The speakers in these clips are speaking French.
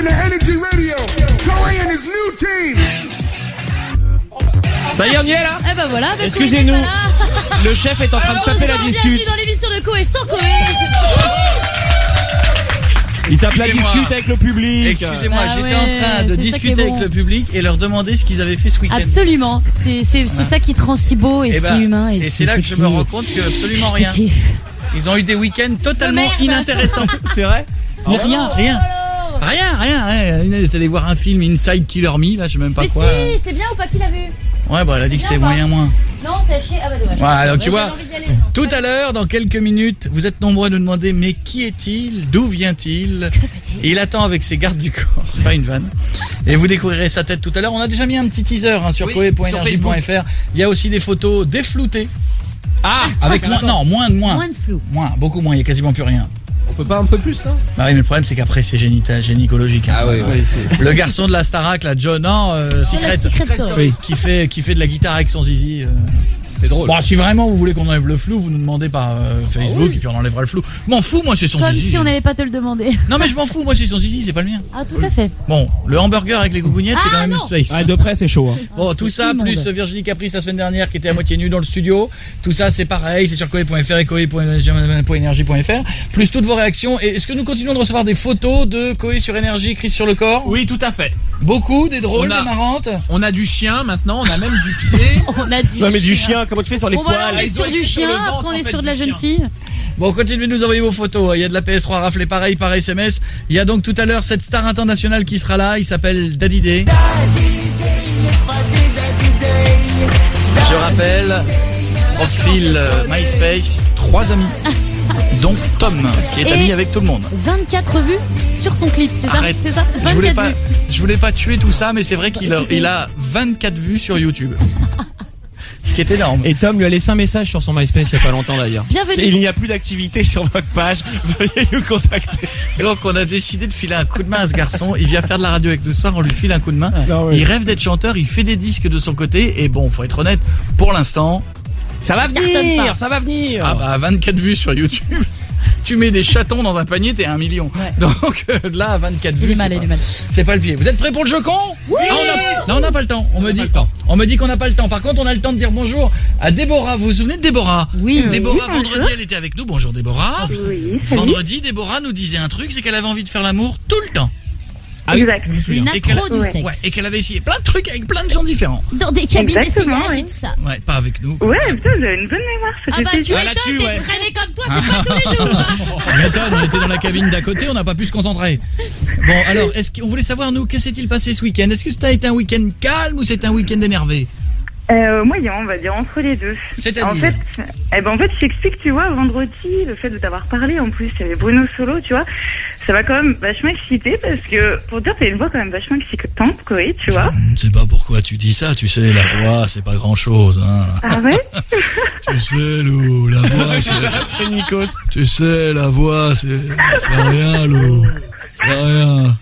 to Energy Radio. Corey and his new team. Ça y est, on y est là. Eh ben voilà, excusez-nous, le chef est en train de taper la discute. Bienvenue dans l'émission de Koé sans Koé. Il tape la discute avec le public. Excusez-moi, j'étais en train de discuter avec le public et leur demander ce qu'ils avaient fait ce week-end. Absolument, c'est ça qui te rend si beau et si humain. Et c'est là que je me rends compte que absolument rien. Ils ont eu des week-ends totalement inintéressants. C'est vrai? Mais rien. Elle est allée voir un film Inside Killer Me, là, je sais même pas mais quoi. Mais si, c'est bien ou pas, qui l'a vu? Ouais, bah elle a dit que c'est moyen moins. Non, c'est à chier. Ah bah dommage. Voilà, donc tu vois, tout à l'heure, dans quelques minutes, vous êtes nombreux à nous demander mais qui est-il? D'où vient-il? Et il attend avec ses gardes du corps, c'est pas une vanne. Et vous découvrirez sa tête tout à l'heure. On a déjà mis un petit teaser sur koé.energie.fr. Il y a aussi des photos défloutées. Ah, avec moins de flou. Beaucoup moins, il y a quasiment plus rien. On peut pas un peu plus, non? Bah oui, mais le problème c'est qu'après c'est gynécologique. Ah oui, le garçon de la Starac, là, John, Secret Story. qui fait de la guitare avec son zizi. C'est drôle. Bon, si vraiment vous voulez qu'on enlève le flou, vous nous demandez par Facebook et puis on enlèvera le flou. Je m'en fous, moi c'est son zizi. Comme si on n'allait pas te le demander. Non mais je m'en fous, moi c'est son zizi, c'est pas le mien. Ah tout à fait. Bon, le hamburger avec les gougounettes, c'est quand même une space. Ah, de près c'est chaud. Hein. Bon, tout ça plus Virginie Caprice la semaine dernière qui était à moitié nue dans le studio. Tout ça c'est pareil, c'est sur koé.fr et koé.energie.fr. Plus toutes vos réactions. Et est-ce que nous continuons de recevoir des photos de Koé sur énergie écrites sur le corps? Oui, tout à fait. Beaucoup, des drôles, des marrantes. On a du chien maintenant, on a même du pied. Non mais du chien, comment tu fais sur les poils? On est sur du chien, après on est sur de la jeune fille. Bon, continuez de nous envoyer vos photos. Il y a de la PS3 raflée pareil par SMS. Il y a donc tout à l'heure cette star internationale qui sera là. Il s'appelle Daddy Day. Je rappelle, profil MySpace, 3 amis. Dont Tom, qui est ami avec tout le monde. 24 vues sur son clip, c'est ça? Arrête. C'est ça? Je voulais pas tuer tout ça, mais c'est vrai qu'il a 24 vues sur YouTube. Ce qui est énorme. Et Tom lui a laissé un message sur son MySpace il y a pas longtemps d'ailleurs. Bienvenue. Il n'y a plus d'activité sur votre page, veuillez nous contacter. Et donc on a décidé de filer un coup de main à ce garçon. Il vient faire de la radio avec nous ce soir, on lui file un coup de main. Il rêve d'être chanteur, il fait des disques de son côté. Et bon, faut être honnête, pour l'instant... Ça va venir, ça va venir. Ah bah 24 vues sur YouTube. Tu mets des chatons dans un panier, t'es à 1 million. Ouais. Donc là, 24 vues. C'est pas le pied. Vous êtes prêts pour le jeu con? Oui. Non, on n'a pas le temps. On me dit qu'on n'a pas le temps. Par contre, on a le temps de dire bonjour à Déborah. Vous vous souvenez de Déborah? Oui. Déborah, vendredi, elle était avec nous. Bonjour Déborah. Oui. Vendredi, Déborah nous disait un truc, c'est qu'elle avait envie de faire l'amour tout le temps. Ah, exact. Une accro du sexe. Ouais, et qu'elle avait essayé plein de trucs avec plein de gens différents. Dans des cabines d'essayage et tout ça. Ouais, pas avec nous. Ouais, putain, vous avez une bonne mémoire. Ah bah tu m'étonnes, t'es traîné comme toi, c'est pas tous les jours. Tu m'étonnes, on était dans la cabine d'à côté, on n'a pas pu se concentrer. Bon, alors, est-ce qu'on voulait savoir, nous, que s'est-il passé ce week-end? Est-ce que ça a été un week-end calme ou c'est un week-end énervé? Moyen, on va dire, entre les deux. C'est-à-dire? En fait, je t'explique, tu vois, vendredi, le fait de t'avoir parlé, en plus, il y avait Bruno Solo, tu vois, ça m'a quand même vachement excité parce que, pour dire, t'as une voix quand même vachement excitante, Koé, tu vois. Je ne sais pas pourquoi tu dis ça, tu sais, la voix, c'est pas grand-chose, hein. Ah ouais? Tu sais, Lou, la voix, c'est Nikos. Tu sais, la voix, c'est rien, Lou. C'est rien.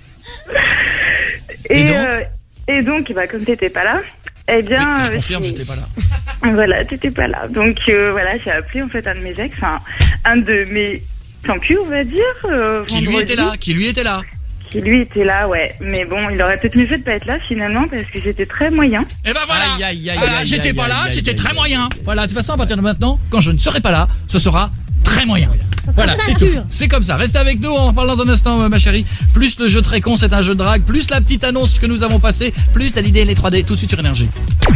Et donc, bah, comme t'étais pas là, eh bien, oui, ça, je confirme, j'étais pas là. Voilà, t'étais pas là. Donc voilà, j'ai appelé en fait un de mes ex, un de mes sans cul, on va dire. Qui lui était là. Qui lui était là, ouais. Mais bon, il aurait peut-être mieux fait de pas être là finalement parce que j'étais très moyen. Et ben voilà. J'étais pas là, j'étais très moyen. Voilà, de toute façon, à partir de maintenant, quand je ne serai pas là, ce sera très moyen. Voilà, c'est tout. C'est comme ça. Restez avec nous, on en parle dans un instant, ma chérie. Plus le jeu très con, c'est un jeu de drague. Plus la petite annonce que nous avons passée. Plus t'as l'idée, les 3D, tout de suite sur Énergie.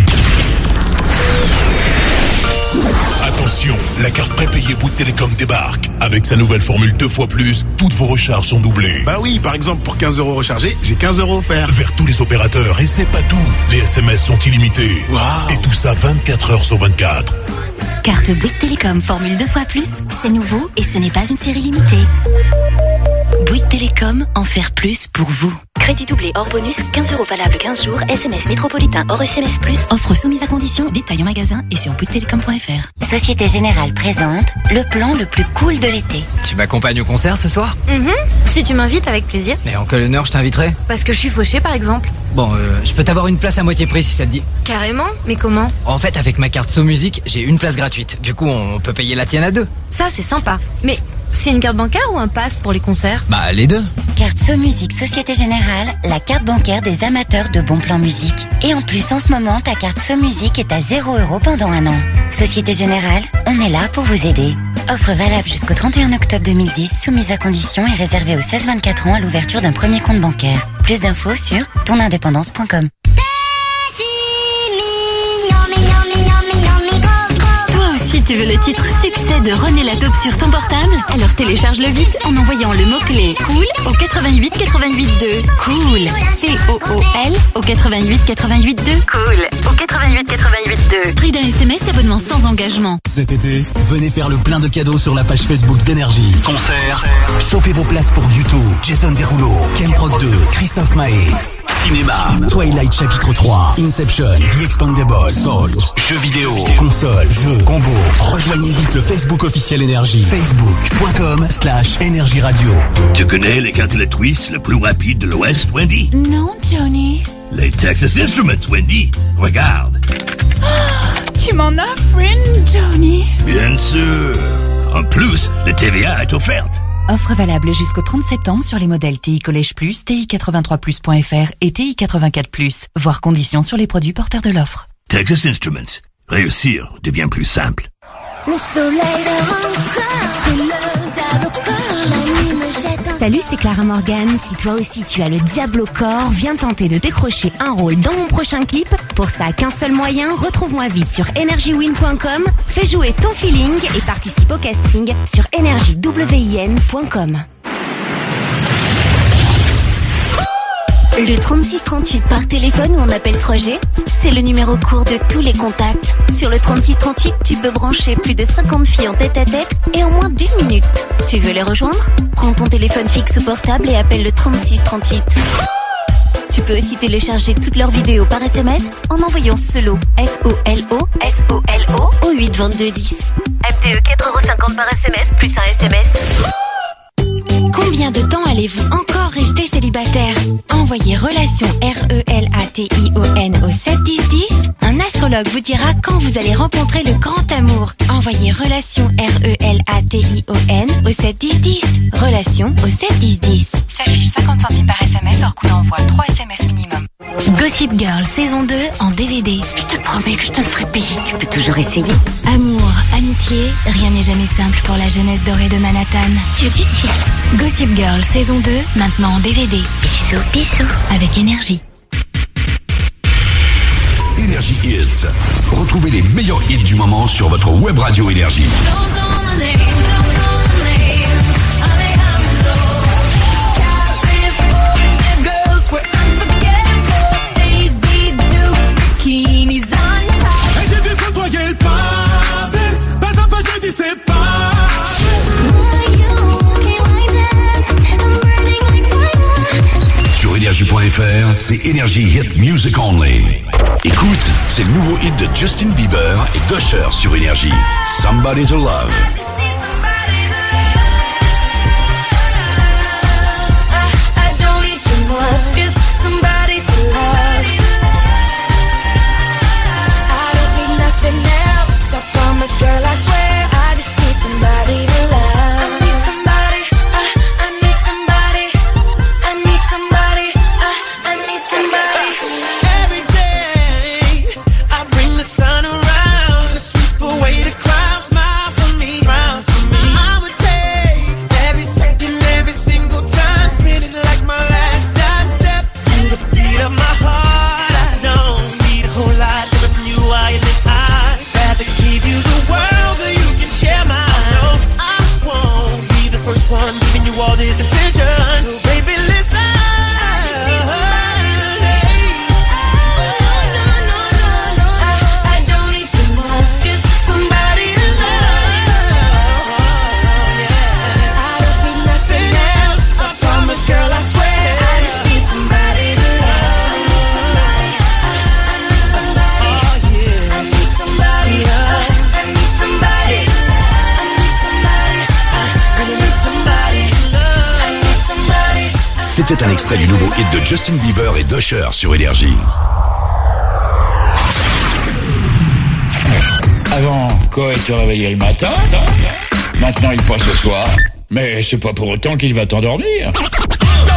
Attention, la carte prépayée Bouygues Télécom débarque. Avec sa nouvelle formule 2 fois plus, toutes vos recharges sont doublées. Bah oui, par exemple, pour 15 € rechargés, j'ai 15 € offerts. Vers tous les opérateurs, et c'est pas tout. Les SMS sont illimités. Wow. Et tout ça 24 heures sur 24. Carte Bouygues Télécom formule 2 fois plus, c'est nouveau et ce n'est pas une série limitée. Bouygues Télécom, en faire plus pour vous. Crédit doublé hors bonus, 15 € valable 15 jours, SMS métropolitain hors SMS+, offre soumise à condition, détail en magasin et sur bouyguestelecom.fr. Société Générale présente le plan le plus cool de l'été. Tu m'accompagnes au concert ce soir? Si tu m'invites, avec plaisir. Et en quelle honneur je t'inviterai? Parce que je suis fauchée, par exemple. Bon, je peux t'avoir une place à moitié prix si ça te dit. Carrément? Mais comment? En fait, avec ma carte So Music, j'ai une place gratuite. Du coup, on peut payer la tienne à 2. Ça, c'est sympa. Mais c'est une carte bancaire ou un pass pour les concerts? Bah, les deux. carte SoMusic Société Générale, la carte bancaire des amateurs de bons plans musique. Et en plus, en ce moment, ta carte SoMusic est à 0 € pendant 1 an. Société Générale, on est là pour vous aider. Offre valable jusqu'au 31 octobre 2010, soumise à condition et réservée aux 16-24 ans à l'ouverture d'un premier compte bancaire. Plus d'infos sur tonindépendance.com. Si tu veux le titre succès de René Lataupe sur ton portable, alors télécharge-le vite en envoyant le mot-clé cool au 88 88 2. Cool. C-O-O-L au 88 88 2. Cool. Au 88 88 2. Prix d'un SMS, abonnement sans engagement. Cet été, venez faire le plein de cadeaux sur la page Facebook d'Énergie. Concert. Chopez vos places pour Duto, Jason Derulo, Ken Proc 2, Christophe Maé. Cinéma, Twilight chapitre 3, Inception, The Expandables, Salt, jeux vidéo, console, jeux, combo. Rejoignez vite le Facebook officiel Énergie. Facebook.com/Énergie Radio. Tu connais les calculettes Twist le plus rapide de l'Ouest, Wendy? Non, Johnny. Les Texas Instruments, Wendy. Regarde. Tu m'en offres une, Johnny? Bien sûr. En plus, la TVA est offerte. Offre valable jusqu'au 30 septembre sur les modèles TI Collège Plus, TI83plus.fr et TI84+. Voir conditions sur les produits porteurs de l'offre. Texas Instruments. Réussir devient plus simple. Le soleil encore, c'est le diable au corps, la nuit me jette. Salut, c'est Clara Morgan. Si toi aussi tu as le diable au corps, viens tenter de décrocher un rôle dans mon prochain clip. Pour ça, qu'un seul moyen, retrouve-moi vite sur energywin.com, fais jouer ton feeling et participe au casting sur energywin.com. Le 3638 par téléphone ou on appelle 3G, c'est le numéro court de tous les contacts. Sur le 3638, tu peux brancher plus de 50 filles en tête-à-tête et en moins d'1 minute. Tu veux les rejoindre? Prends ton téléphone fixe ou portable et appelle le 3638. Tu peux aussi télécharger toutes leurs vidéos par SMS en envoyant SOLO, S-O-L-O, S-O-L-O, au 8 22 10. FTE 4,50 € par SMS plus un SMS. Combien de temps allez-vous encore rester célibataire? Envoyez relation RELATION au 7 10 10. Un astrologue vous dira quand vous allez rencontrer le grand amour. Envoyez relation RELATION au 7 10 10. Relation au 7 10 10. S'affiche 50 centimes par SMS hors coût d'envoi, 3 SMS minimum. Gossip Girl saison 2 en DVD. Je te promets que je te le ferai payer. Tu peux toujours essayer. Amour, amitié, rien n'est jamais simple pour la jeunesse dorée de Manhattan. Dieu du ciel. Gossip Girl saison 2, maintenant en DVD. Bisous, bisous. Avec Énergie. Énergie Hits. Retrouvez les meilleurs hits du moment sur votre web radio Énergie. C'est pas sur énergie.fr, c'est Énergie Hit Music Only. Écoute, c'est le nouveau hit de Justin Bieber et d'Usher sur Énergie. Somebody to Love. I don't need too much, just somebody to love. I don't need nothing else, I promise, girl, I swear. I just need somebody to love. I need somebody, I need somebody. I need somebody, I need somebody. Every day I bring the sun around to sweep away the clouds, smile for me, smile for me. I would take every second, every single time, spend it like my last time, step to the beat of my heart. I don't need a whole lot, living from you, I admit I'd rather give you the world so you can share mine. No, I won't be the first one giving you all this attention, so baby listen. I don't need too much, just somebody to love. I don't need nothing else, I promise, girl, I swear. I just need somebody to love. I need somebody, I need somebody. I need somebody, I need somebody. I need somebody, I need somebody. I need somebody. C'était un extrait du nouveau hit de Justin Bieber et d'Usher sur Énergie. Avant, Coé te réveillait le matin. Maintenant, il passe ce soir. Mais c'est pas pour autant qu'il va t'endormir.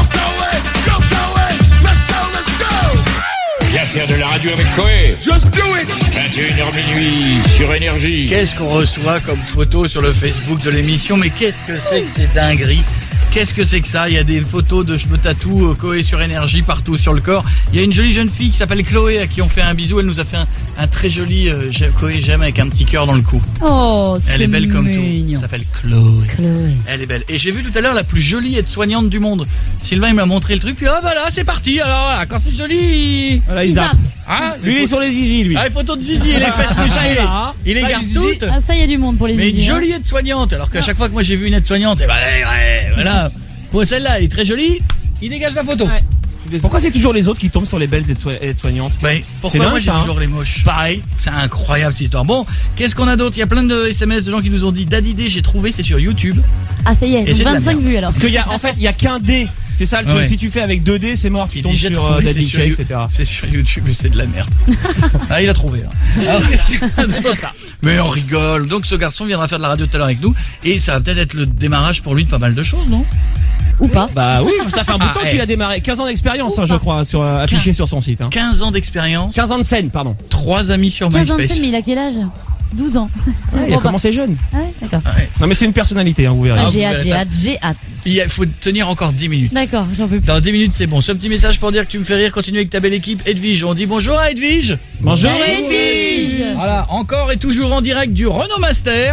radio avec Coé. Just do it. 21h minuit sur Énergie. Qu'est-ce qu'on reçoit comme photo sur le Facebook de l'émission? Mais qu'est-ce que c'est que ces dingueries? Qu'est-ce que c'est que ça? Il y a des photos de je me tatoue Coé sur Énergie partout sur le corps. Il y a une jolie jeune fille qui s'appelle Chloé à qui on fait un bisou. Elle nous a fait un très joli Coé j'aime avec un petit cœur dans le cou. Oh, c'est Elle est belle comme tout. mignon. Elle s'appelle Chloé. Chloé. Elle est belle. Et j'ai vu tout à l'heure la plus jolie aide-soignante du monde. Sylvain il m'a montré le truc. Puis bah là c'est parti. Alors voilà, quand c'est joli. Voilà, il zappe. Hein, Lui, il est sur les zizi, lui. Ah, les photos de zizi et les fesses musclées. Il les garde toutes. Ah, ça, il y a du monde pour les Mais une zizi, hein. jolie aide-soignante. Alors qu'à chaque fois que moi j'ai vu une aide-soignante, voilà. Pour celle-là, elle est très jolie. Il dégage la photo. Ouais. Pourquoi c'est toujours les autres qui tombent sur les belles aides-soignantes? Ouais, pourquoi moi j'ai toujours les moches? Pareil. C'est incroyable cette histoire. Bon, qu'est-ce qu'on a d'autre? Il y a plein de SMS de gens qui nous ont dit Daddy D, j'ai trouvé, c'est sur YouTube. Ah, ça y est, Et donc c'est de la 25 merde. vues alors. Parce qu'il y a, en fait, il y a qu'un D. C'est ça le truc. Ouais. Si tu fais avec 2 D, c'est mort. Tu tombes J'ai sur trouvé, Daddy c'est K, sur etc. C'est sur YouTube et c'est de la merde. Ah, il a trouvé là. Alors qu'est-ce qu'il y a d'autre? Mais on rigole. Donc ce garçon viendra faire de la radio tout à l'heure avec nous et ça va peut-être être le démarrage pour lui de pas mal de choses, non? Ou pas? Bah oui, ça fait un bout de temps qu'il hey. a démarré. 15 ans d'expérience, hein, je crois, affiché sur son site. Hein. 15 ans d'expérience. 15 ans de scène, pardon. 3 amis sur 15 ans de MySpace. scène, mais il a quel âge? 12 ans. Ouais, il a commencé jeune. Ah ouais, d'accord. Non mais c'est une personnalité, hein, vous verrez. Ah, vous j'ai verrez hâte, ça. j'ai hâte. Il faut tenir encore 10 minutes. D'accord, j'en peux plus. Dans 10 minutes, c'est bon. Ce petit message pour dire que tu me fais rire. Continue avec ta belle équipe. Edwige, on dit bonjour à Edwige. Bonjour Edwige. Voilà, encore et toujours en direct du Renault Master.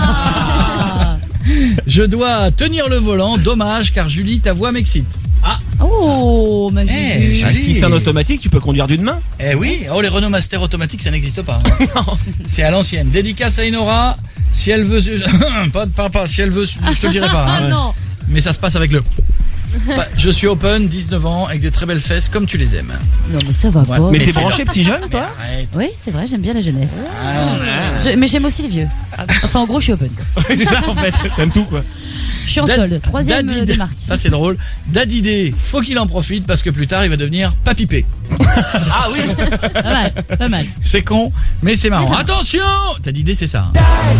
Ah. Je dois tenir le volant. Dommage, car Julie, ta voix m'excite. Ah, Oh, ma vie. Ah, si c'est un automatique, tu peux conduire d'une main. eh oui. Oh, les Renault Master automatiques, ça n'existe pas. C'est à l'ancienne. Dédicace à Enora. Si elle veut, pas, si elle veut, je te dirai pas. Ah hein. non. Mais ça se passe avec le. Bah, je suis open, 19 ans, avec de très belles fesses, comme tu les aimes. Non, mais ça va Ouais. pas. Mais t'es c'est branché petit jeune, toi? Arrête. Oui, c'est vrai, j'aime bien la jeunesse. Ah, Mais j'aime aussi les vieux. Enfin, en gros, je suis open. C'est ça en fait. T'aimes tout quoi. Je suis en Dad- solde. Troisième Daddy- démarque. Ça c'est drôle. Daddy D, faut qu'il en profite parce que plus tard il va devenir papipé. Ah oui. Pas mal, pas mal. C'est con, mais c'est marrant. Mais ça va. Attention, Daddy D c'est ça. hein.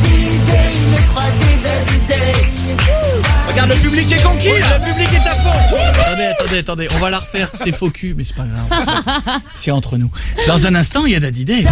Regarde le public est conquis. Le public est à fond. Attendez, on va la refaire. C'est faux cul, mais c'est pas grave. C'est entre nous. Dans un instant, il y a Daddy D.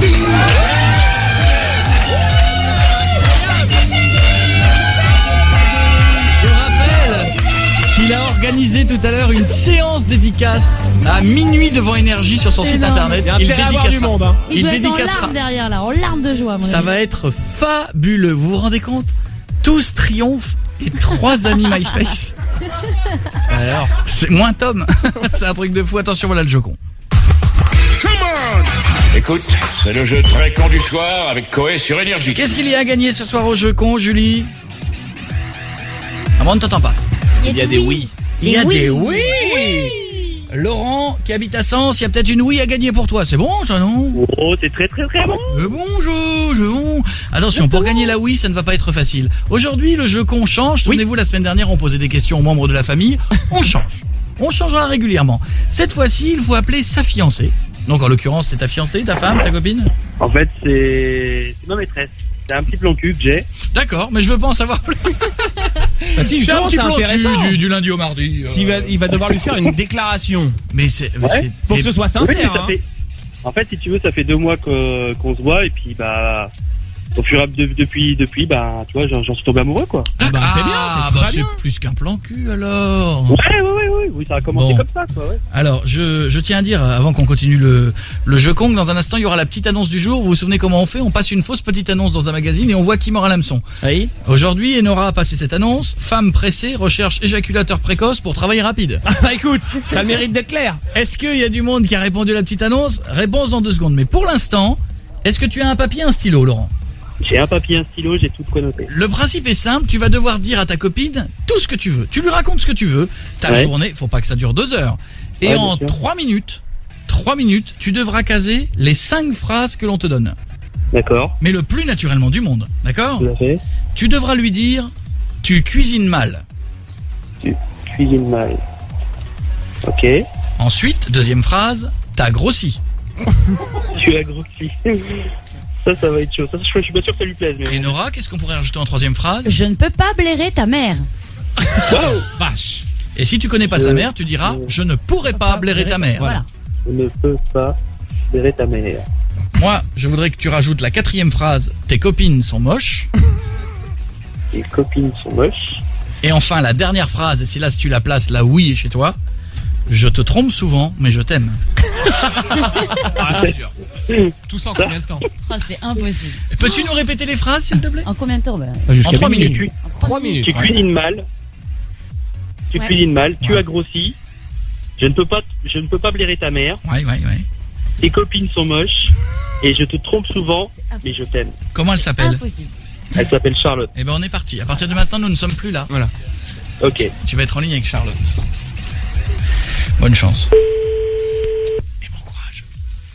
Je rappelle qu'il a organisé tout à l'heure une séance dédicace à minuit devant Énergie sur son site Énorme. internet. Il y a intérêt à avoir du monde, hein. Il doit être en larmes derrière là, en larmes de joie. à mon Ça avis. va être fabuleux. Vous vous rendez compte? Tous triomphent et 3 amis MySpace. Alors, c'est moins Tom. C'est un truc de fou. Attention, voilà le jocon. Écoute, c'est le jeu très con du soir avec Coé sur Énergie. Qu'est-ce qu'il y a à gagner ce soir au jocon, Julie? Ah bon, on ne t'entend pas. Il y a des oui. Il y a oui. des oui. Laurent, qui habite à Sens, il y a peut-être une oui à gagner pour toi. C'est bon, ça, non? Oh, c'est très très très bon. Bon. Attention, pour gagner la oui, ça ne va pas être facile. Aujourd'hui, le jeu qu'on change. Souvenez-vous, la semaine dernière, on posait des questions aux membres de la famille. On change. On changera régulièrement. Cette fois-ci, il faut appeler sa fiancée. Donc, en l'occurrence, c'est ta fiancée, ta femme, ta copine? En fait, c'est ma maîtresse. C'est un petit plan cul que j'ai. D'accord, mais je veux pas en savoir plus. Bah si, C'est un justement, petit c'est plan intéressant. du lundi au mardi. Il va devoir lui faire une déclaration. Mais c'est... Faut que ce soit Oui, sincère. mais ça hein. fait... En fait, si tu veux, ça fait 2 mois qu'on se voit et puis bah au fur et à mesure depuis bah tu vois, j'en suis tombé amoureux quoi. Ah bah, c'est bien, c'est très c'est bien. plus qu'un plan cul alors. Oui, ça a commencé Bon. comme ça quoi, ouais. Alors, je tiens à dire, avant qu'on continue le jeu con, que dans un instant, il y aura la petite annonce du jour. Vous vous souvenez comment on fait? On passe une fausse petite annonce dans un magazine et on voit qui mord à l'hameçon. Oui. Aujourd'hui, Enora a passé cette annonce. Femme pressée, recherche éjaculateur précoce pour travailler rapide. Ah bah écoute, ça a le mérite d'être clair. Est-ce qu'il y a du monde qui a répondu à la petite annonce? Réponse dans 2 secondes. Mais pour l'instant, est-ce que tu as un papier, un stylo, Laurent? J'ai un papier, un stylo, j'ai tout de quoi noter. Le principe est simple, tu vas devoir dire à ta copine tout ce que tu veux. Tu lui racontes ce que tu veux. Ta Ouais. journée, faut pas que ça dure 2 heures. Et Ouais, en bien sûr. 3 minutes, tu devras caser les 5 phrases que l'on te donne. D'accord. Mais le plus naturellement du monde. D'accord? Tout à fait. Tu devras lui dire, tu cuisines mal. Tu cuisines mal. Ok. Ensuite, deuxième phrase, t'as grossi. Tu as grossi. Ça va être chaud. Ça, je suis pas sûr que ça lui plaise. Mais... Et Nora, qu'est-ce qu'on pourrait rajouter en troisième phrase? Je ne peux pas blairer ta mère. Vache. Et si tu connais pas sa mère, tu diras, je ne pourrais pas blairer ta mère. Voilà. Je ne peux pas blairer ta mère. Moi, je voudrais que tu rajoutes la 4e phrase. Tes copines sont moches. Tes copines sont moches. Et enfin, la dernière phrase, et c'est là si tu la places, là oui est chez toi. Je te trompe souvent, mais je t'aime. Ah, c'est dur. Tout ça en combien de temps? Oh, c'est impossible. Peux-tu nous répéter les phrases, s'il te plaît? En combien de temps? En 3 minutes. 3 minutes. Tu cuisines mal. Tu Ouais. cuisines mal. Tu as grossi. Je ne peux pas blairer ta mère. Ouais. Tes copines sont moches. Et je te trompe souvent, mais je t'aime. Comment elle s'appelle? Impossible. Elle s'appelle Charlotte. Eh ben, on est parti. À partir de maintenant, nous ne sommes plus là. Voilà. Ok. Tu vas être en ligne avec Charlotte. Bonne chance. Et bon courage.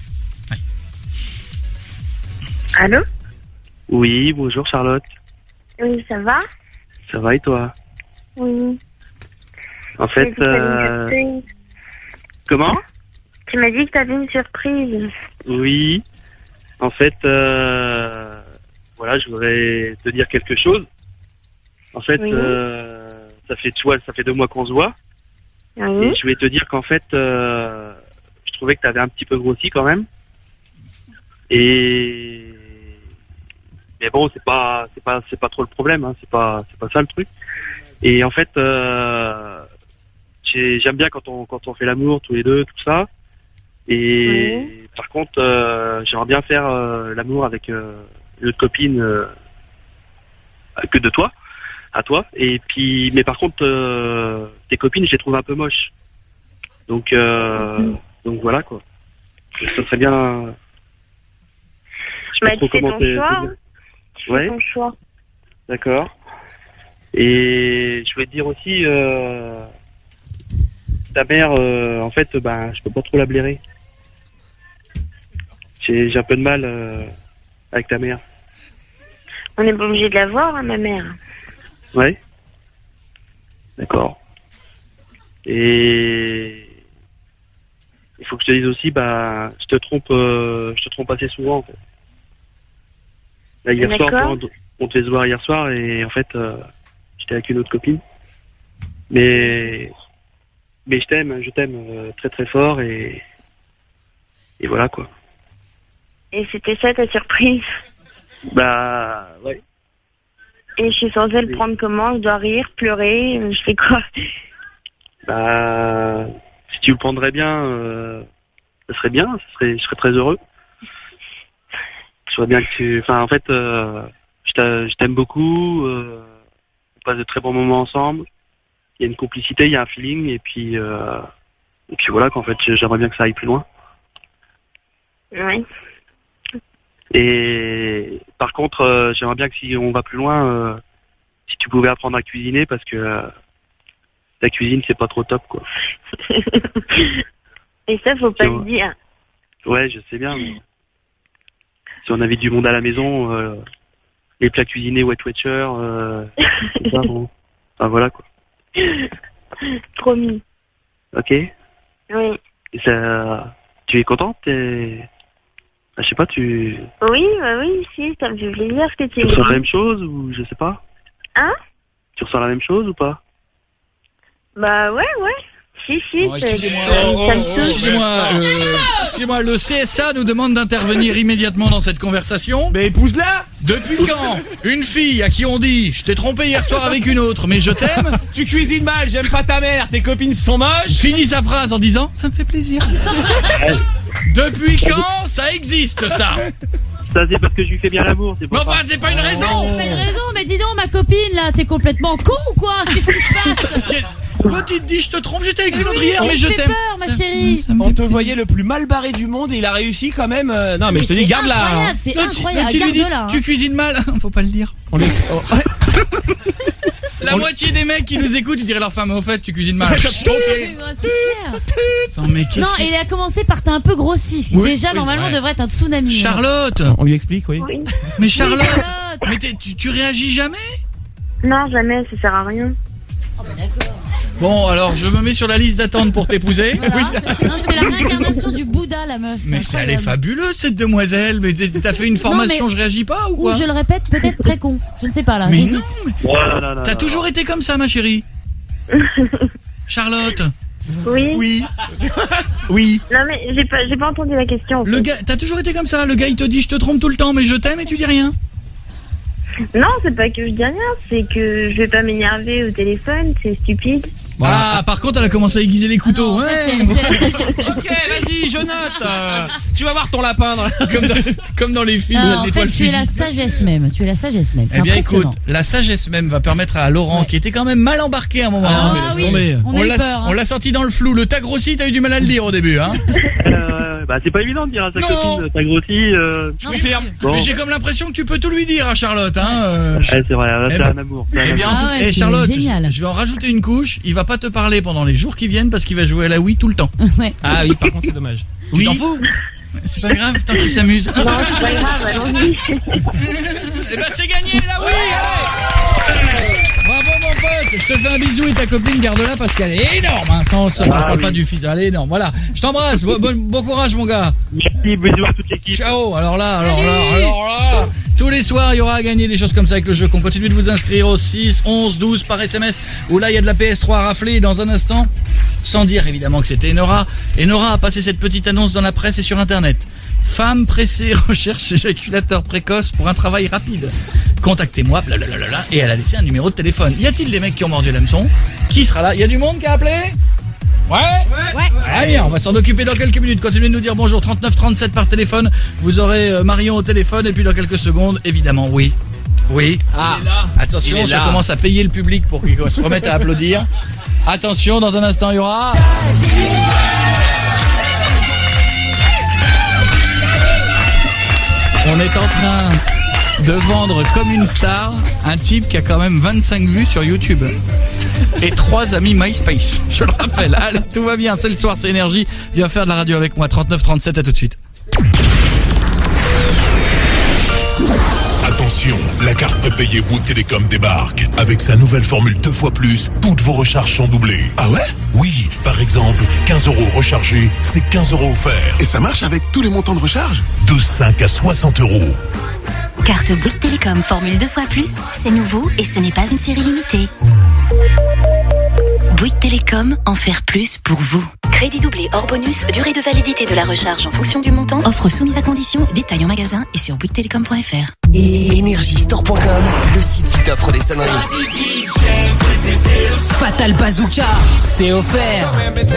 Allô? Oui, bonjour Charlotte. Oui, ça va? Ça va et toi? Oui. En fait, comment? Tu m'as dit que t'avais une surprise. Oui. En fait, voilà, je voudrais te dire quelque chose. En fait, Oui. ça fait 2 mois qu'on se voit. Oui. Et je voulais te dire qu'en fait, je trouvais que t'avais un petit peu grossi quand même. Mais bon, c'est pas trop le problème, hein. C'est pas ça le truc. Et en fait, j'aime bien quand on fait l'amour tous les deux, tout ça. Et par contre, j'aimerais bien faire l'amour avec une autre copine que de toi, à toi. Et puis, mais par contre, tes copines, je les trouve un peu moches. Donc voilà quoi. Ça serait bien. Je Bah, tu fais ton choix. Tu Ouais. fais ton choix. D'accord. Et je voulais te dire aussi, ta mère, en fait, je peux pas trop la blairer. J'ai un peu de mal avec ta mère. On n'est pas obligé de la voir, hein, ma mère. Ouais. D'accord. Et il faut que je te dise aussi, je te trompe assez souvent en fait. Là, hier soir, on devait se voir hier soir et en fait, j'étais avec une autre copine. Mais je t'aime très très fort et voilà quoi. Et c'était ça ta surprise? Ouais. Et je suis censée le prendre comment? Je dois rire, pleurer, je fais quoi? Si tu le prendrais bien, ça serait bien, je serais très heureux. Je vois bien que en fait, je t'aime beaucoup, on passe de très bons moments ensemble, il y a une complicité, il y a un feeling, et puis voilà qu'en fait, j'aimerais bien que ça aille plus loin. Oui. Et par contre, j'aimerais bien que si on va plus loin, si tu pouvais apprendre à cuisiner, parce que la cuisine, c'est pas trop top, quoi. Et ça, faut pas le dire. Ouais, je sais bien, mais si on invite du monde à la maison, les plats cuisinés Wet Watcher, c'est ça, bon. Enfin, voilà, quoi. Promis. Ok. Oui. Et ça, tu es contente? Je sais pas, Oui, si, ça me fait plaisir que tu Tu ressens la même chose ou je sais pas? Hein? Tu ressens la même chose ou pas? Bah ouais. Si, Excusez-moi, le CSA nous demande d'intervenir immédiatement dans cette conversation. Mais épouse-la! Depuis quand une fille à qui on dit « Je t'ai trompé hier soir avec une autre, mais je t'aime » Tu cuisines mal, j'aime pas ta mère, tes copines sont moches. finit sa phrase en disant « Ça me fait plaisir ». Depuis quand ça existe, ça? Ça, c'est parce que je lui fais bien l'amour, c'est pour ça. Enfin, c'est pas une raison. C'est pas une raison, mais dis donc, ma copine, là, t'es complètement con ou quoi? Qu'est-ce qui se passe? L'autre, il te dit « Je te trompe, j'étais avec une autre hier, mais je Tu fais t'aime ». peur, ma chérie. On te voyait le plus mal barré du monde et il a réussi quand même. Non mais je te dis, garde-la. Incroyable, Hein. c'est L'autre, incroyable, il lui dit garde-la. « Tu cuisines mal ». Faut pas le dire. On La moitié des mecs qui nous écoutent, ils diraient leur femme, au fait, tu cuisines mal. Oui, c'est clair. Attends, mais qu'est-ce Non, il a commencé par t'as un peu grossi. Oui, Déjà, oui, normalement, ouais. devrait être un tsunami. Charlotte! On lui explique, oui. Mais Charlotte! Oui, Charlotte. Mais tu réagis jamais? Non, jamais, ça sert à rien. Bon, alors, je me mets sur la liste d'attente pour t'épouser. Voilà. Non, c'est la réincarnation du Bouddha, la meuf. Mais elle est fabuleuse, cette demoiselle. Mais t'as fait une formation, mais- je réagis pas ou quoi? Ou je le répète, peut-être très con. Je ne sais pas, là. Mais j'hésite. non, mais t'as toujours été comme ça, ma chérie. Charlotte. Oui. Oui. Oui. Non mais j'ai pas entendu la question. En Le fait. gars, t'as toujours été comme ça. Le gars, il te dit je te trompe tout le temps, mais je t'aime et tu dis rien. Non, c'est pas que je dis rien, c'est que je vais pas m'énerver au téléphone, c'est stupide. Ah, par contre, elle a commencé à aiguiser les couteaux. Ouais. Ok, vas-y, je note. Tu vas voir ton lapin dans comme dans les films. Non, en fait, l'étoile tu es la fusil. sagesse même. Tu es la sagesse même. C'est Eh bien, impressionnant. écoute, la sagesse même va permettre à Laurent, qui était quand même mal embarqué à un moment. Ah, mais laisse oui, tomber. on a eu peur, hein. On l'a sorti dans le flou. Le t'as grossi, t'as eu du mal à le dire au début, hein. Bah c'est pas évident de dire à sa Non. copine t'as grossi. Je confirme. Bon. Mais j'ai comme l'impression que tu peux tout lui dire à Charlotte, hein. Ouais, c'est vrai, Eh c'est ben, un amour. Eh bien, Ah ouais, c'est Charlotte, génial. je vais en rajouter une couche. Il va pas te parler pendant les jours qui viennent parce qu'il va jouer à la Wii tout le temps. Ouais. Ah oui, par contre, c'est dommage. Tu t'en fous? C'est pas grave, tant qu'il s'amuse. Non, c'est pas grave, allons-y. Eh ben, c'est gagné, la Wii, allez! Bravo, mon pote! Je te fais un bisou et ta copine, garde-la parce qu'elle est énorme, hein. Ça, je parle pas du fils, elle est énorme. Voilà. Je t'embrasse. Bon courage, mon gars. Merci, bisous à toute l'équipe. Ciao. Alors là. Tous les soirs, il y aura à gagner des choses comme ça avec le jeu. Qu'on continue de vous inscrire au 6, 11, 12 par SMS. Où là, il y a de la PS3 à rafler dans un instant. Sans dire évidemment que c'était Enora. Enora a passé cette petite annonce dans la presse et sur Internet. Femme pressée recherche éjaculateur précoce pour un travail rapide. Contactez-moi, blablabla. Et elle a laissé un numéro de téléphone. Y a-t-il des mecs qui ont mordu l'hameçon? Qui sera là? Y a du monde qui a appelé? Ouais. Ah bien, on va s'en occuper dans quelques minutes. Continuez de nous dire bonjour. 39 37 par téléphone. Vous aurez Marion au téléphone et puis dans quelques secondes, évidemment, oui. Ah. Attention, Il est ça là. commence à payer le public pour qu'il se remette à applaudir. Attention, dans un instant, il y aura... On est en train de vendre comme une star un type qui a quand même 25 vues sur YouTube et 3 amis MySpace. Je le rappelle. Allez, tout va bien. C'est le soir, c'est Énergie. Viens faire de la radio avec moi. 39 37, à tout de suite. Attention, la carte prépayée Bouygues Télécom débarque. Avec sa nouvelle formule 2 fois plus, toutes vos recharges sont doublées. Ah ouais? Oui, par exemple, 15 € rechargés, c'est 15 € offerts. Et ça marche avec tous les montants de recharge? De 5 à 60 €. Carte Bouygues Télécom formule 2 fois plus, c'est nouveau et ce n'est pas une série limitée. Bouygues Télécom, en faire plus pour vous. Crédit doublé hors bonus, durée de validité de la recharge en fonction du montant. Offre soumise à condition, détail en magasin et sur bouyguestelecom.fr. Energiestore.com, le site qui t'offre des sonneries. Fatal Bazooka, c'est offert.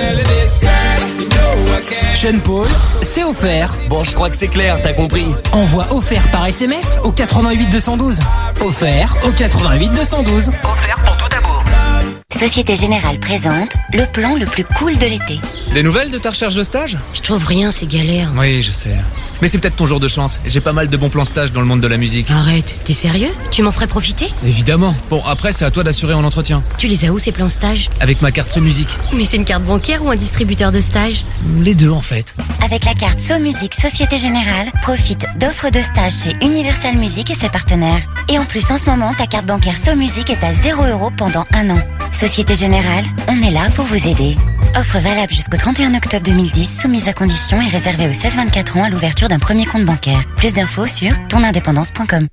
Sean Paul, c'est offert. Bon, je crois que c'est clair, t'as compris. Envoie offert par SMS au 88 212. Offert au 88 212. Offert pour tout amour. Société Générale présente le plan le plus cool de l'été. Des nouvelles de ta recherche de stage? Je trouve rien, c'est galère. Oui, je sais. Mais c'est peut-être ton jour de chance. J'ai pas mal de bons plans stage dans le monde de la musique. Arrête, t'es sérieux? Tu m'en ferais profiter? Évidemment. Bon, après, c'est à toi d'assurer en entretien. Tu les as où ces plans stage? Avec ma carte SoMusic. Mais c'est une carte bancaire ou un distributeur de stage? Les deux, en fait. Avec la carte SoMusic Société Générale, profite d'offres de stage chez Universal Music et ses partenaires. Et en plus, en ce moment, ta carte bancaire SoMusic est à 0 € pendant 1 an. Société Générale, on est là pour vous aider. Offre valable jusqu'au 31 octobre 2010, soumise à conditions et réservée aux 16-24 ans à l'ouverture d'un premier compte bancaire. Plus d'infos sur tonindépendance.com.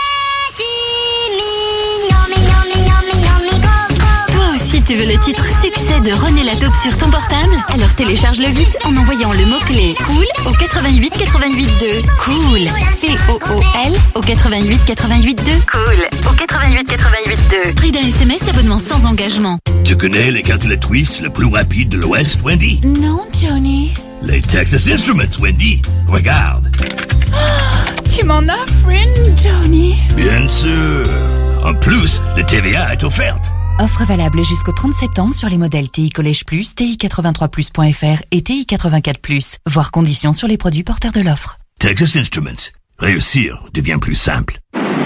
Toi aussi tu veux le titre succès de René Lataupe sur ton portable? Alors télécharge-le vite en envoyant le mot-clé cool au 88 88 2. Cool, C-O-O-L au 88 88 2. Cool, au 88 88 2. Prix d'un SMS, abonnement sans engagement. Tu connais les calculs Twist le plus rapide de l'Ouest, Wendy? Non, Johnny. Les Texas Instruments, Wendy. Regarde. Tu m'en offres une, Johnny? Bien sûr. En plus, le TVA est offerte. Offre valable jusqu'au 30 septembre sur les modèles TI Collège Plus, TI83plus.fr et TI84+. Voir conditions sur les produits porteurs de l'offre. Texas Instruments. Réussir devient plus simple.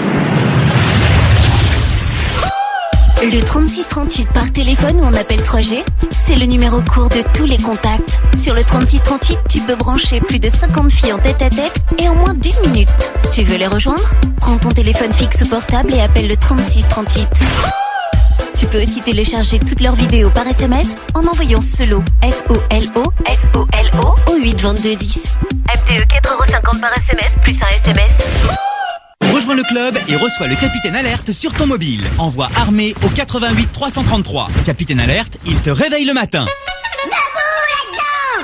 Le 3638 par téléphone ou en appel 3G, c'est le numéro court de tous les contacts. Sur le 3638, tu peux brancher plus de 50 filles en tête-à-tête et en moins d'1 minute. Tu veux les rejoindre? Prends ton téléphone fixe ou portable et appelle le 3638. Tu peux aussi télécharger toutes leurs vidéos par SMS en envoyant SOLO, S-O-L-O, S-O-L-O, au 8 22 10. MTE 4,50 € par SMS, plus un SMS. Rejoins le club et reçois le Capitaine Alerte sur ton mobile. Envoie armée au 88 333. Capitaine Alerte, il te réveille le matin.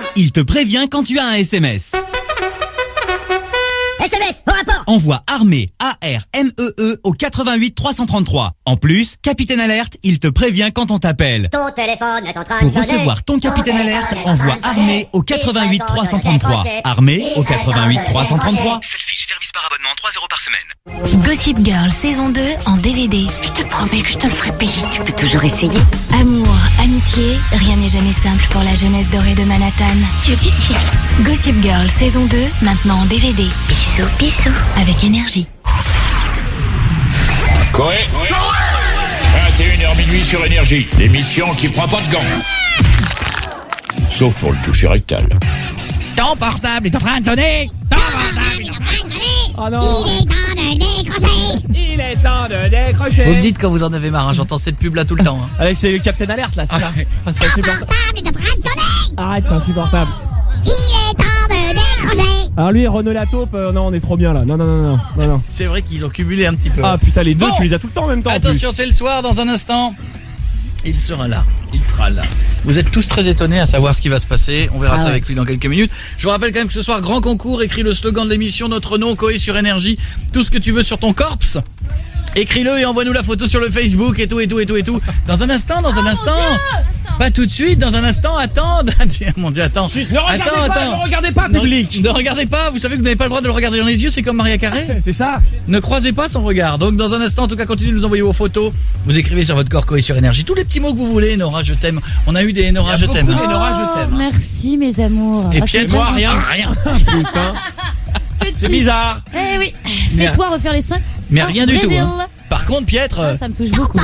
il te prévient quand tu as un SMS. SMS, au rapport. Envoie Armée, A-R-M-E-E au 88 333. En plus, Capitaine Alerte, il te prévient quand on t'appelle. Ton téléphone est en train Pour de sonner. recevoir ton Capitaine Alerte, envoie Armée au 88 333. Armée au 88 333. Selfie, service par abonnement, 3 € par semaine. Gossip Girl saison 2 en DVD. Je te promets que je te le ferai payer. Tu peux toujours essayer. Amour, amitié, rien n'est jamais simple pour la jeunesse dorée de Manhattan. Dieu du ciel. Gossip Girl saison 2 maintenant en DVD. Bisous, bisous. Avec énergie. Coé 21h minuit sur Énergie. L'émission qui prend pas de gants. Sauf pour le toucher rectal. Ton portable est en train de sonner. Ton portable est en train de sonner. Oh non. Il est temps de décrocher. Il est temps de décrocher. Vous me dites quand vous en avez marre, hein, j'entends cette pub là tout le temps. Hein. Allez, c'est le Captain Alerte là, c'est ça. C'est insupportable. Il est en train de sonner. Arrête, c'est insupportable. Il est temps de décrocher. Alors lui, Renaud la taupe, non, on est trop bien là. Non. C'est vrai qu'ils ont cumulé un petit peu. Ah putain, les deux, Bon. tu les as tout le temps en même temps. Attention, c'est le soir, dans un instant. Il sera là. Vous êtes tous très étonnés à savoir ce qui va se passer. On verra ça avec lui dans quelques minutes. Je vous rappelle quand même que ce soir, grand concours, écris le slogan de l'émission, notre nom, Coé sur Énergie, tout ce que tu veux sur ton corps. Écris-le et envoie-nous la photo sur le Facebook et tout. Dans un instant. Pas tout de suite, dans un instant, attends. Mon Dieu, attends. Ne regardez pas, public. Ne regardez pas, vous savez que vous n'avez pas le droit de le regarder dans les yeux, c'est comme Maria Carré. C'est ça. Ne croisez pas son regard. Donc dans un instant, en tout cas, continuez de nous envoyer vos photos. Vous écrivez sur votre corps Coé sur Énergie. Tous les petits mots que vous voulez. Nora, je t'aime. On a eu des Nora, je t'aime. Nora, je t'aime. Merci mes amours. Et Pierre, moi, rien. Putain. C'est bizarre. Eh oui. Fais-toi refaire les 5. Mais rien du tout. Hein. Par contre, Pietre. Ça me touche beaucoup.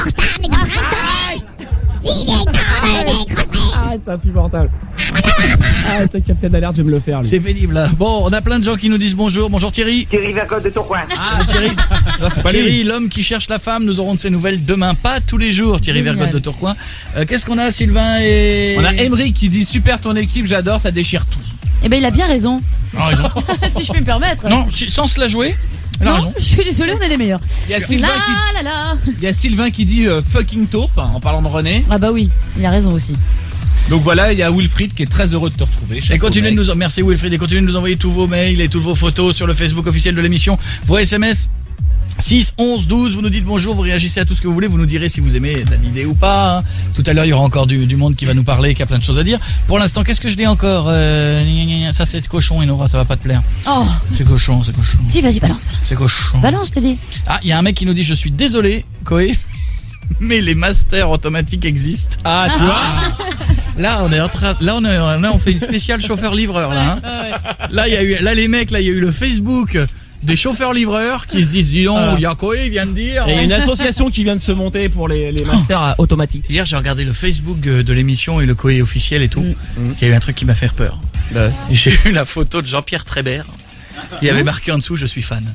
Il est temps de décrocher. Arrête, c'est insupportable. Arrête, Captain Alerte, je vais me le faire lui. C'est pénible. Hein. Bon, on a plein de gens qui nous disent bonjour. Bonjour Thierry. Thierry Vercotte de Tourcoing. Ah, Thierry. Non, c'est pas Thierry, lui. l'homme qui cherche la femme. Nous aurons de ses nouvelles demain, pas tous les jours. Thierry Vercotte de Tourcoing. Qu'est-ce qu'on a, Sylvain et... On a Emery qui dit super ton équipe, j'adore, ça déchire tout. Eh ben il a bien raison. raison. Si je peux me permettre. Non, sans se la jouer. Non, je suis désolé, on est les meilleurs. Il y a Sylvain qui dit fucking taupe en parlant de René. Ah bah oui, il a raison aussi. Donc voilà, il y a Wilfried qui est très heureux de te retrouver. Et continuez de nous merci Wilfried, et continuez de nous envoyer tous vos mails et toutes vos photos sur le Facebook officiel de l'émission, vos SMS 6, 11, 12, vous nous dites bonjour, vous réagissez à tout ce que vous voulez, vous nous direz si vous aimez Danidé ou pas. Hein. Tout à l'heure, il y aura encore du monde qui va nous parler, qui a plein de choses à dire. Pour l'instant, qu'est-ce que je dis encore ça, c'est cochon, Enora, ça va pas te plaire. Oh. C'est cochon. Si, vas-y, balance. C'est cochon. Balance, je te dis. Ah, il y a un mec qui nous dit, je suis désolé, Coé, mais les masters automatiques existent. Ah, tu vois. Là, on fait une spéciale chauffeur-livreur, là. Hein. Là, les mecs, il y a eu le Facebook des chauffeurs-livreurs qui se disent, dis donc, il y a Coé, il vient de dire. Et il y a une association qui vient de se monter pour les masters automatiques. Hier, j'ai regardé le Facebook de l'émission et le Coé officiel et tout. Il y a eu un truc qui m'a fait peur. Ouais. J'ai eu la photo de Jean-Pierre Trébert. Il y avait marqué en dessous, je suis fan.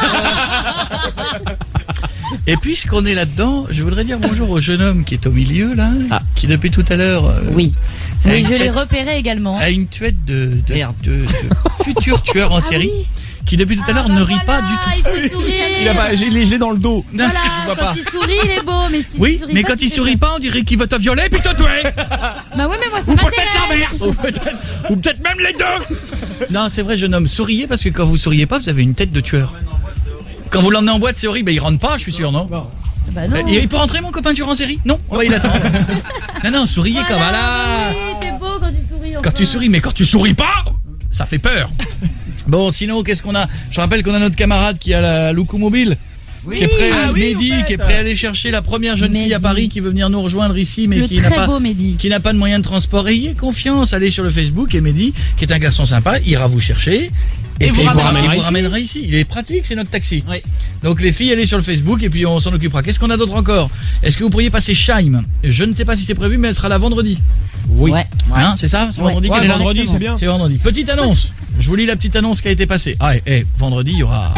Et puisqu'on est là-dedans, je voudrais dire bonjour au jeune homme qui est au milieu, là, qui depuis tout à l'heure... Oui, je l'ai repéré également. A une tuette de futur tueur en série. Qui depuis tout à l'heure ne rit pas du tout. Il faut sourire. Je l'ai dans le dos. Voilà, quand il sourit, il est beau, mais si oui, sourit mais pas, quand il sourit pas, on dirait qu'il va te violer puis te tuer. Bah oui, mais moi ça m'intéresse. Ou peut-être même les deux. Non, c'est vrai, jeune homme, souriez parce que quand vous souriez pas, vous avez une tête de tueur. Quand vous l'emmenez en boîte, c'est horrible, il rentre pas, je suis sûr, non? Bah non. Il peut rentrer mon copain tueur en série? Non, on va y l'attendre. Non, souriez comme voilà. Oui, t'es beau quand tu souris. Quand tu souris, mais quand tu souris pas, ça fait peur. Bon, sinon, qu'est-ce qu'on a? Je rappelle qu'on a notre camarade qui a la Loukou Mobile. Qui est prêt à Mehdi, qui est prêt à aller chercher la première jeune fille à Paris qui veut venir nous rejoindre ici, mais qui n'a pas de moyen de transport. Ayez confiance, allez sur le Facebook et Mehdi, qui est un garçon sympa, ira vous chercher. Et puis il vous ramènera ici. Il est pratique, c'est notre taxi. Oui. Donc les filles, allez sur le Facebook et puis on s'en occupera. Qu'est-ce qu'on a d'autre encore? Est-ce que vous pourriez passer Scheim? Je ne sais pas si c'est prévu, mais elle sera là vendredi. Oui. Ouais. Hein, c'est ça? C'est vendredi qu'elle est là? Vendredi, c'est bien. C'est vendredi. Petite annonce. Je vous lis la petite annonce qui a été passée. Ah, vendredi, il y aura...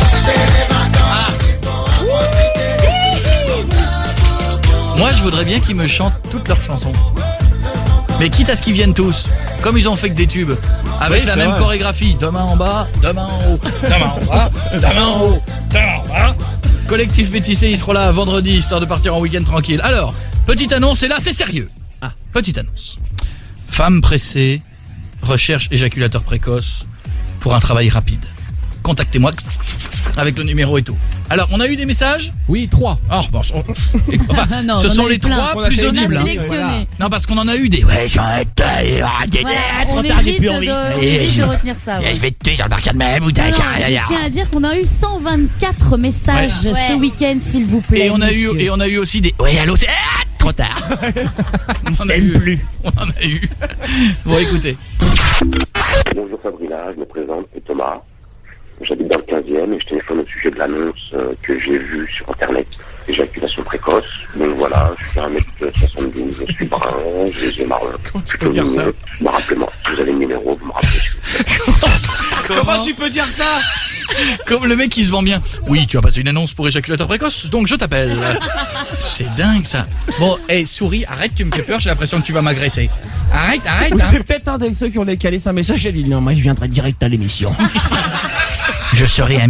Moi, je voudrais bien qu'ils me chantent toutes leurs chansons. Mais quitte à ce qu'ils viennent tous, comme ils ont fait que des tubes, avec la même chorégraphie. Demain en bas, demain en haut, demain en bas, demain en haut, demain en bas. Collectif Métissé, ils seront là vendredi, histoire de partir en week-end tranquille. Alors, petite annonce, et là, c'est sérieux. Petite annonce. Femme pressée, recherche éjaculateur précoce pour un travail rapide. Contactez-moi avec le numéro et tout. Alors, on a eu des messages ? Oui, 3. Alors, bon, Non, ce on sont en a les eu plein. 3 On a plus sélectionné. audibles. On a sélectionné. Non, parce qu'on en a eu des. Ouais, On évite de retenir ça. Ouais. Je vais te tuer, Jean-Marc Cadmem ou Non, je tiens à dire qu'on a eu 124 messages ce week-end, s'il vous plaît. Et on a eu aussi des. Ouais, allô, c'est trop tard. On en a eu plus. On en a eu. Bon, écoutez. Bonjour Sabrina, je me présente, c'est Thomas. J'habite dans le 15e et je téléphone au sujet de l'annonce que j'ai vue sur internet. Éjaculation précoce. Donc voilà, je suis 1m72, je suis brun, j'ai les yeux marrons. Je peux dire ça ? Rappelez-moi, si vous avez le numéro, vous me rappelez. Comment tu peux dire ça ? Comme le mec qui se vend bien. Oui, tu as passé une annonce pour éjaculateur précoce, donc je t'appelle. C'est dingue ça. Bon, souris, arrête, tu me fais peur, j'ai l'impression que tu vas m'agresser. Arrête. Ou c'est peut-être un de ceux qui ont décalé sa message, j'ai dit non, moi je viendrai direct à l'émission. Je serai un